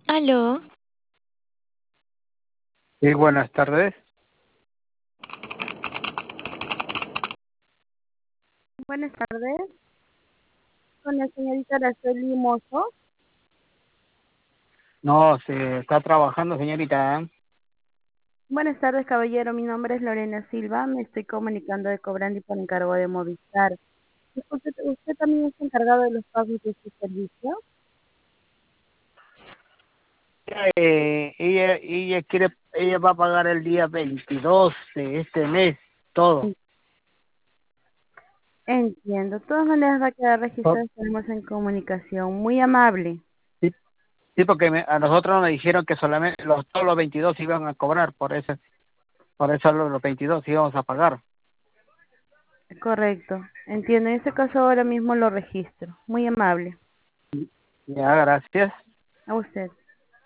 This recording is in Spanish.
Aló, Sí, buenas tardes. Buenas tardes, con la señorita Araceli Mozo. No, se está trabajando, señorita, ¿eh? Buenas tardes, caballero. Mi nombre es Lorena Silva. Me estoy comunicando de Cobrandi por encargo de Movistar. Disculpe, ¿usted también es encargado de los pagos de su servicio? Ella va a pagar el día 22 de este mes, todo. Entiendo. De todas maneras va a quedar Oh, registrado. Estaremos en comunicación. Muy amable. Sí, sí, porque a nosotros nos dijeron que solamente todos los 22 iban a cobrar, por eso los 22 íbamos a pagar. Correcto. Entiendo. En ese caso ahora mismo lo registro. Muy amable. Ya, gracias. A usted.